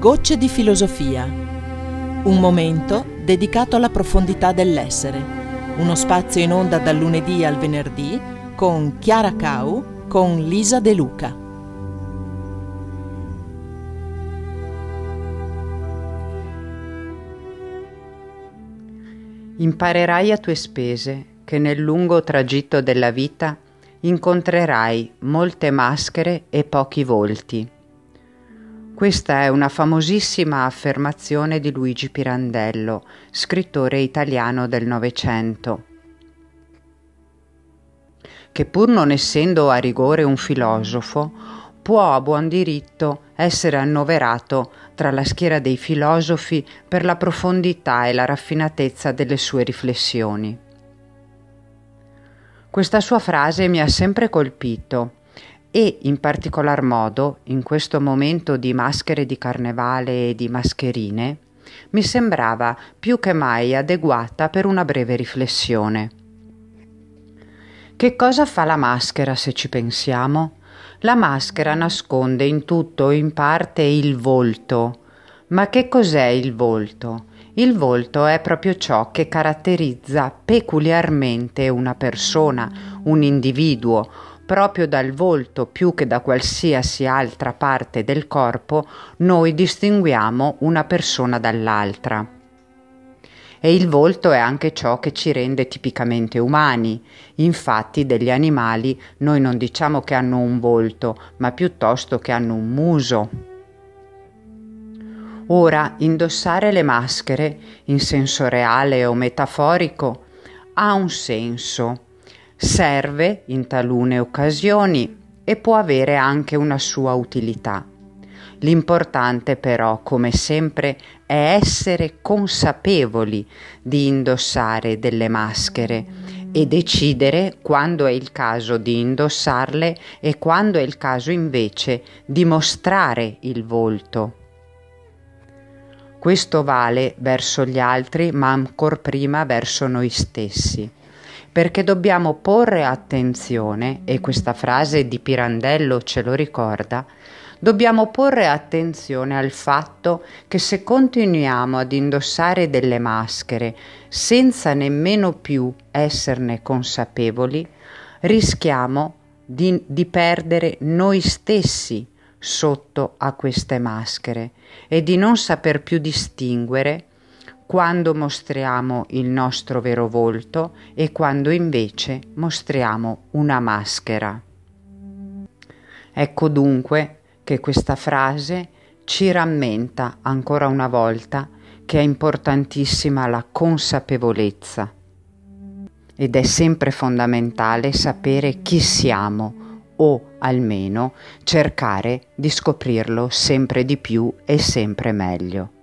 Gocce di filosofia. Un momento dedicato alla profondità dell'essere. Uno spazio in onda dal lunedì al venerdì con Chiara Cau, con Lisa De Luca. Imparerai a tue spese che nel lungo tragitto della vita incontrerai molte maschere e pochi volti. Questa è una famosissima affermazione di Luigi Pirandello, scrittore italiano del Novecento, che pur non essendo a rigore un filosofo, può a buon diritto essere annoverato tra la schiera dei filosofi per la profondità e la raffinatezza delle sue riflessioni. Questa sua frase mi ha sempre colpito e, in particolar modo, in questo momento di maschere di carnevale e di mascherine, mi sembrava più che mai adeguata per una breve riflessione. Che cosa fa la maschera se ci pensiamo? La maschera nasconde in tutto o in parte il volto. Ma che cos'è il volto? Il volto è proprio ciò che caratterizza peculiarmente una persona, un individuo. Proprio dal volto, più che da qualsiasi altra parte del corpo, noi distinguiamo una persona dall'altra. E il volto è anche ciò che ci rende tipicamente umani. Infatti degli animali noi non diciamo che hanno un volto, ma piuttosto che hanno un muso. Ora, indossare le maschere, in senso reale o metaforico, ha un senso. Serve in talune occasioni e può avere anche una sua utilità. L'importante però, come sempre, è essere consapevoli di indossare delle maschere e decidere quando è il caso di indossarle e quando è il caso invece di mostrare il volto. Questo vale verso gli altri, ma ancor prima verso noi stessi. Perché dobbiamo porre attenzione, e questa frase di Pirandello ce lo ricorda, dobbiamo porre attenzione al fatto che se continuiamo ad indossare delle maschere senza nemmeno più esserne consapevoli, rischiamo di perdere noi stessi sotto a queste maschere e di non saper più distinguere quando mostriamo il nostro vero volto e quando invece mostriamo una maschera. Ecco dunque che questa frase ci rammenta ancora una volta che è importantissima la consapevolezza ed è sempre fondamentale sapere chi siamo o almeno cercare di scoprirlo sempre di più e sempre meglio.